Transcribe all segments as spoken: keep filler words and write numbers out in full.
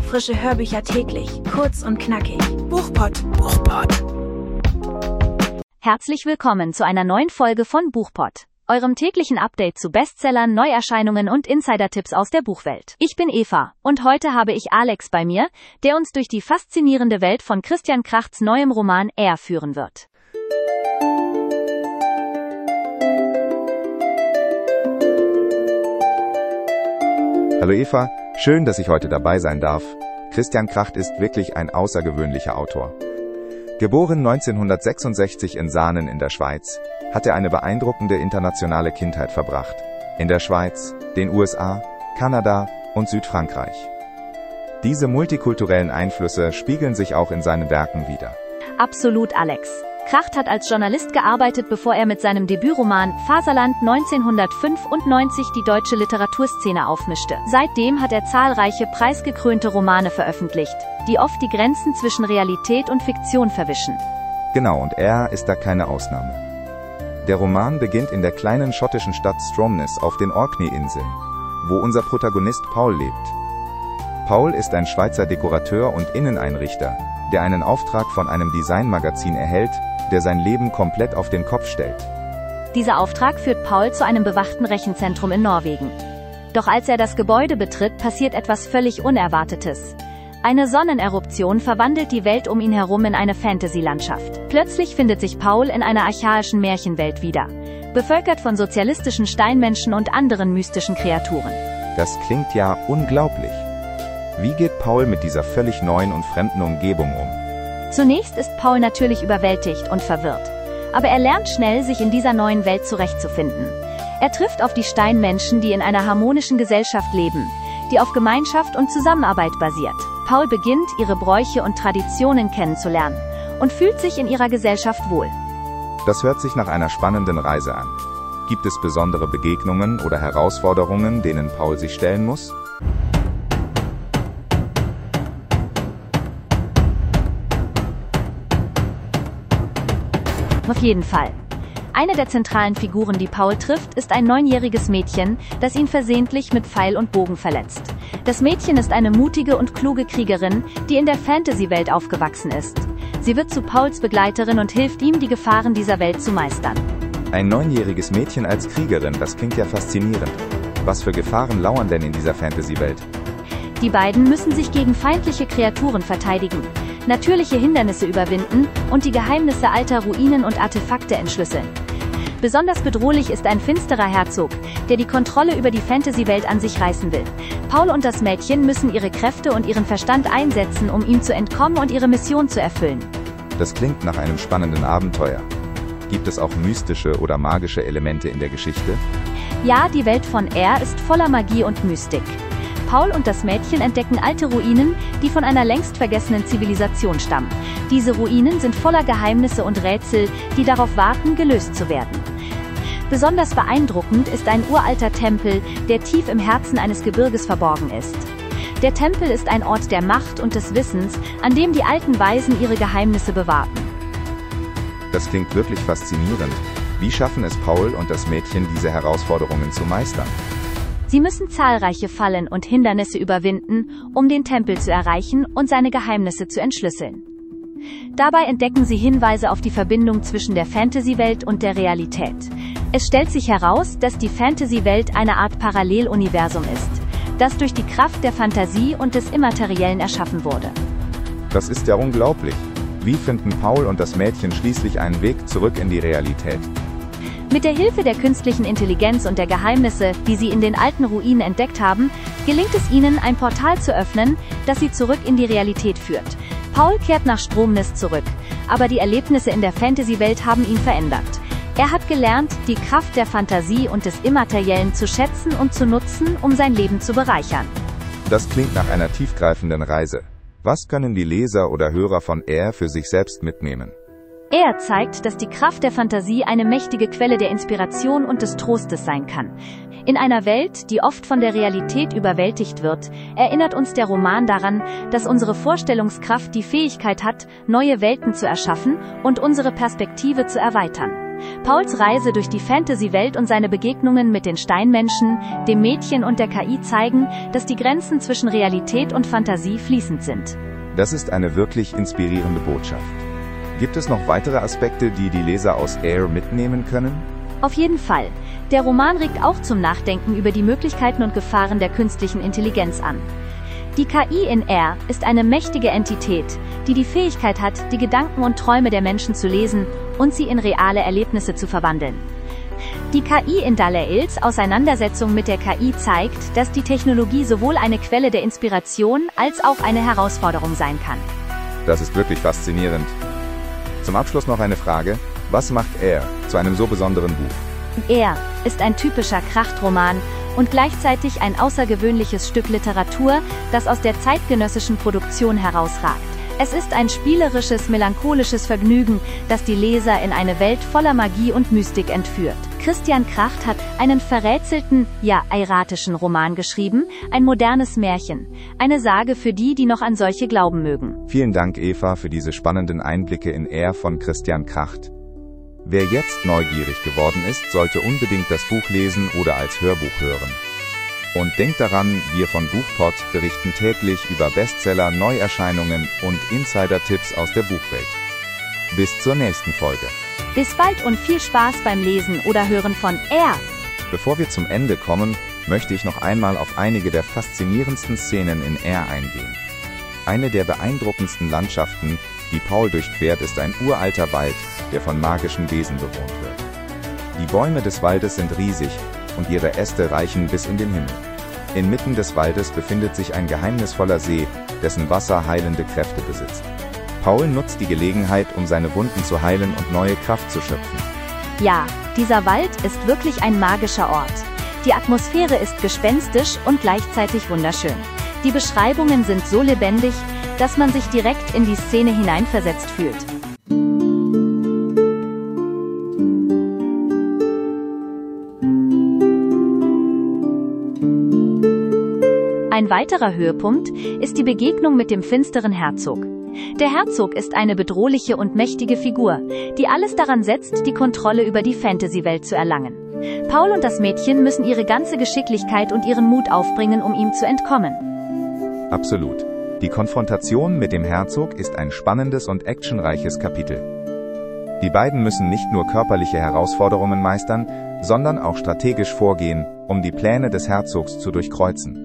Frische Hörbücher täglich, kurz und knackig. Buchpott. Buchpott. Herzlich willkommen zu einer neuen Folge von Buchpott, eurem täglichen Update zu Bestsellern, Neuerscheinungen und Insider-Tipps aus der Buchwelt. Ich bin Eva und heute habe ich Alex bei mir, der uns durch die faszinierende Welt von Christian Krachts neuem Roman Er führen wird. Hallo Eva, schön, dass ich heute dabei sein darf. Christian Kracht ist wirklich ein außergewöhnlicher Autor. Geboren neunzehnhundertsechsundsechzig in Saanen in der Schweiz, hat er eine beeindruckende internationale Kindheit verbracht. In der Schweiz, den U S A, Kanada und Südfrankreich. Diese multikulturellen Einflüsse spiegeln sich auch in seinen Werken wider. Absolut, Alex. Kracht hat als Journalist gearbeitet, bevor er mit seinem Debütroman Faserland neunzehnhundertfünfundneunzig die deutsche Literaturszene aufmischte. Seitdem hat er zahlreiche preisgekrönte Romane veröffentlicht, die oft die Grenzen zwischen Realität und Fiktion verwischen. Genau, und er ist da keine Ausnahme. Der Roman beginnt in der kleinen schottischen Stadt Stromness auf den Orkney-Inseln, wo unser Protagonist Paul lebt. Paul ist ein Schweizer Dekorateur und Inneneinrichter, der einen Auftrag von einem Designmagazin erhält, der sein Leben komplett auf den Kopf stellt. Dieser Auftrag führt Paul zu einem bewachten Rechenzentrum in Norwegen. Doch als er das Gebäude betritt, passiert etwas völlig Unerwartetes. Eine Sonneneruption verwandelt die Welt um ihn herum in eine Fantasy-Landschaft. Plötzlich findet sich Paul in einer archaischen Märchenwelt wieder, bevölkert von sozialistischen Steinmenschen und anderen mystischen Kreaturen. Das klingt ja unglaublich. Wie geht Paul mit dieser völlig neuen und fremden Umgebung um? Zunächst ist Paul natürlich überwältigt und verwirrt. Aber er lernt schnell, sich in dieser neuen Welt zurechtzufinden. Er trifft auf die Steinmenschen, die in einer harmonischen Gesellschaft leben, die auf Gemeinschaft und Zusammenarbeit basiert. Paul beginnt, ihre Bräuche und Traditionen kennenzulernen und fühlt sich in ihrer Gesellschaft wohl. Das hört sich nach einer spannenden Reise an. Gibt es besondere Begegnungen oder Herausforderungen, denen Paul sich stellen muss? Auf jeden Fall. Eine der zentralen Figuren, die Paul trifft, ist ein neunjähriges Mädchen, das ihn versehentlich mit Pfeil und Bogen verletzt. Das Mädchen ist eine mutige und kluge Kriegerin, die in der Fantasy-Welt aufgewachsen ist. Sie wird zu Pauls Begleiterin und hilft ihm, die Gefahren dieser Welt zu meistern. Ein neunjähriges Mädchen als Kriegerin, das klingt ja faszinierend. Was für Gefahren lauern denn in dieser Fantasy-Welt? Die beiden müssen sich gegen feindliche Kreaturen verteidigen, natürliche Hindernisse überwinden und die Geheimnisse alter Ruinen und Artefakte entschlüsseln. Besonders bedrohlich ist ein finsterer Herzog, der die Kontrolle über die Fantasy-Welt an sich reißen will. Paul und das Mädchen müssen ihre Kräfte und ihren Verstand einsetzen, um ihm zu entkommen und ihre Mission zu erfüllen. Das klingt nach einem spannenden Abenteuer. Gibt es auch mystische oder magische Elemente in der Geschichte? Ja, die Welt von Er ist voller Magie und Mystik. Paul und das Mädchen entdecken alte Ruinen, die von einer längst vergessenen Zivilisation stammen. Diese Ruinen sind voller Geheimnisse und Rätsel, die darauf warten, gelöst zu werden. Besonders beeindruckend ist ein uralter Tempel, der tief im Herzen eines Gebirges verborgen ist. Der Tempel ist ein Ort der Macht und des Wissens, an dem die alten Weisen ihre Geheimnisse bewahrten. Das klingt wirklich faszinierend. Wie schaffen es Paul und das Mädchen, diese Herausforderungen zu meistern? Sie müssen zahlreiche Fallen und Hindernisse überwinden, um den Tempel zu erreichen und seine Geheimnisse zu entschlüsseln. Dabei entdecken sie Hinweise auf die Verbindung zwischen der Fantasy-Welt und der Realität. Es stellt sich heraus, dass die Fantasy-Welt eine Art Paralleluniversum ist, das durch die Kraft der Fantasie und des Immateriellen erschaffen wurde. Das ist ja unglaublich. Wie finden Paul und das Mädchen schließlich einen Weg zurück in die Realität? Mit der Hilfe der künstlichen Intelligenz und der Geheimnisse, die sie in den alten Ruinen entdeckt haben, gelingt es ihnen, ein Portal zu öffnen, das sie zurück in die Realität führt. Paul kehrt nach Stromness zurück, aber die Erlebnisse in der Fantasy-Welt haben ihn verändert. Er hat gelernt, die Kraft der Fantasie und des Immateriellen zu schätzen und zu nutzen, um sein Leben zu bereichern. Das klingt nach einer tiefgreifenden Reise. Was können die Leser oder Hörer von Er für sich selbst mitnehmen? Er zeigt, dass die Kraft der Fantasie eine mächtige Quelle der Inspiration und des Trostes sein kann. In einer Welt, die oft von der Realität überwältigt wird, erinnert uns der Roman daran, dass unsere Vorstellungskraft die Fähigkeit hat, neue Welten zu erschaffen und unsere Perspektive zu erweitern. Pauls Reise durch die Fantasy-Welt und seine Begegnungen mit den Steinmenschen, dem Mädchen und der K I zeigen, dass die Grenzen zwischen Realität und Fantasie fließend sind. Das ist eine wirklich inspirierende Botschaft. Gibt es noch weitere Aspekte, die die Leser aus Air mitnehmen können? Auf jeden Fall. Der Roman regt auch zum Nachdenken über die Möglichkeiten und Gefahren der künstlichen Intelligenz an. Die K I in Air ist eine mächtige Entität, die die Fähigkeit hat, die Gedanken und Träume der Menschen zu lesen und sie in reale Erlebnisse zu verwandeln. Die K I in Dale-Ils Auseinandersetzung mit der K I zeigt, dass die Technologie sowohl eine Quelle der Inspiration als auch eine Herausforderung sein kann. Das ist wirklich faszinierend. Zum Abschluss noch eine Frage. Was macht Air zu einem so besonderen Buch? Air ist ein typischer Krachtroman und gleichzeitig ein außergewöhnliches Stück Literatur, das aus der zeitgenössischen Produktion herausragt. Es ist ein spielerisches, melancholisches Vergnügen, das die Leser in eine Welt voller Magie und Mystik entführt. Christian Kracht hat einen verrätselten, ja, erratischen Roman geschrieben, ein modernes Märchen, eine Sage für die, die noch an solche glauben mögen. Vielen Dank, Eva, für diese spannenden Einblicke in Air von Christian Kracht. Wer jetzt neugierig geworden ist, sollte unbedingt das Buch lesen oder als Hörbuch hören. Und denkt daran, wir von Buchpod berichten täglich über Bestseller, Neuerscheinungen und Insider-Tipps aus der Buchwelt. Bis zur nächsten Folge. Bis bald und viel Spaß beim Lesen oder Hören von Air. Bevor wir zum Ende kommen, möchte ich noch einmal auf einige der faszinierendsten Szenen in Air eingehen. Eine der beeindruckendsten Landschaften, die Paul durchquert, ist ein uralter Wald, der von magischen Wesen bewohnt wird. Die Bäume des Waldes sind riesig und ihre Äste reichen bis in den Himmel. Inmitten des Waldes befindet sich ein geheimnisvoller See, dessen Wasser heilende Kräfte besitzt. Paul nutzt die Gelegenheit, um seine Wunden zu heilen und neue Kraft zu schöpfen. Ja, dieser Wald ist wirklich ein magischer Ort. Die Atmosphäre ist gespenstisch und gleichzeitig wunderschön. Die Beschreibungen sind so lebendig, dass man sich direkt in die Szene hineinversetzt fühlt. Ein weiterer Höhepunkt ist die Begegnung mit dem finsteren Herzog. Der Herzog ist eine bedrohliche und mächtige Figur, die alles daran setzt, die Kontrolle über die Fantasy-Welt zu erlangen. Paul und das Mädchen müssen ihre ganze Geschicklichkeit und ihren Mut aufbringen, um ihm zu entkommen. Absolut. Die Konfrontation mit dem Herzog ist ein spannendes und actionreiches Kapitel. Die beiden müssen nicht nur körperliche Herausforderungen meistern, sondern auch strategisch vorgehen, um die Pläne des Herzogs zu durchkreuzen.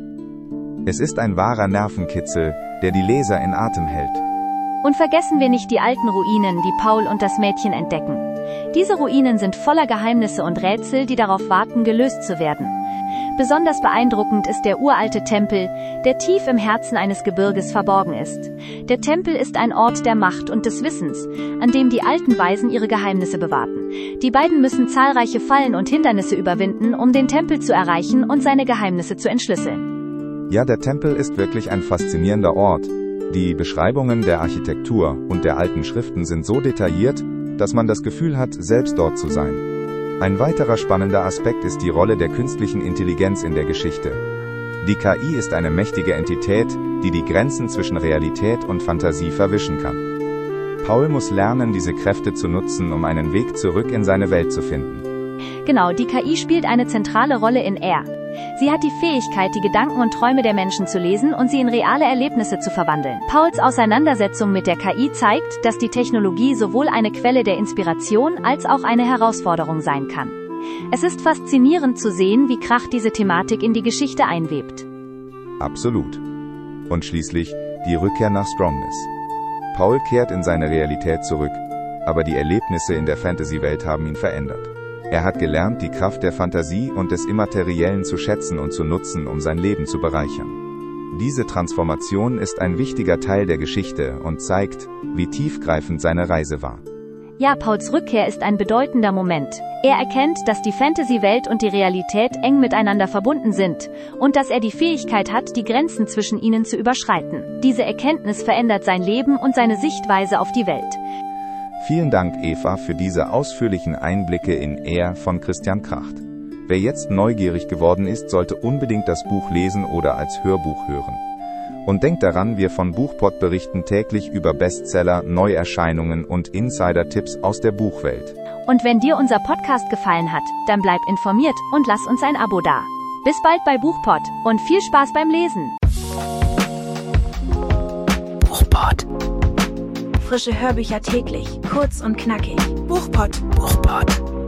Es ist ein wahrer Nervenkitzel, der die Leser in Atem hält. Und vergessen wir nicht die alten Ruinen, die Paul und das Mädchen entdecken. Diese Ruinen sind voller Geheimnisse und Rätsel, die darauf warten, gelöst zu werden. Besonders beeindruckend ist der uralte Tempel, der tief im Herzen eines Gebirges verborgen ist. Der Tempel ist ein Ort der Macht und des Wissens, an dem die alten Weisen ihre Geheimnisse bewahrten. Die beiden müssen zahlreiche Fallen und Hindernisse überwinden, um den Tempel zu erreichen und seine Geheimnisse zu entschlüsseln. Ja, der Tempel ist wirklich ein faszinierender Ort. Die Beschreibungen der Architektur und der alten Schriften sind so detailliert, dass man das Gefühl hat, selbst dort zu sein. Ein weiterer spannender Aspekt ist die Rolle der künstlichen Intelligenz in der Geschichte. Die K I ist eine mächtige Entität, die die Grenzen zwischen Realität und Fantasie verwischen kann. Paul muss lernen, diese Kräfte zu nutzen, um einen Weg zurück in seine Welt zu finden. Genau, die K I spielt eine zentrale Rolle in Air. Sie hat die Fähigkeit, die Gedanken und Träume der Menschen zu lesen und sie in reale Erlebnisse zu verwandeln. Pauls Auseinandersetzung mit der K I zeigt, dass die Technologie sowohl eine Quelle der Inspiration als auch eine Herausforderung sein kann. Es ist faszinierend zu sehen, wie Kracht diese Thematik in die Geschichte einwebt. Absolut. Und schließlich die Rückkehr nach Strongness. Paul kehrt in seine Realität zurück, aber die Erlebnisse in der Fantasy-Welt haben ihn verändert. Er hat gelernt, die Kraft der Fantasie und des Immateriellen zu schätzen und zu nutzen, um sein Leben zu bereichern. Diese Transformation ist ein wichtiger Teil der Geschichte und zeigt, wie tiefgreifend seine Reise war. Ja, Pauls Rückkehr ist ein bedeutender Moment. Er erkennt, dass die Fantasy-Welt und die Realität eng miteinander verbunden sind und dass er die Fähigkeit hat, die Grenzen zwischen ihnen zu überschreiten. Diese Erkenntnis verändert sein Leben und seine Sichtweise auf die Welt. Vielen Dank, Eva, für diese ausführlichen Einblicke in Air von Christian Kracht. Wer jetzt neugierig geworden ist, sollte unbedingt das Buch lesen oder als Hörbuch hören. Und denkt daran, wir von Buchpod berichten täglich über Bestseller, Neuerscheinungen und Insider-Tipps aus der Buchwelt. Und wenn dir unser Podcast gefallen hat, dann bleib informiert und lass uns ein Abo da. Bis bald bei Buchpod und viel Spaß beim Lesen. Buchpod. Frische Hörbücher täglich, kurz und knackig. Buchpod. Buchpod.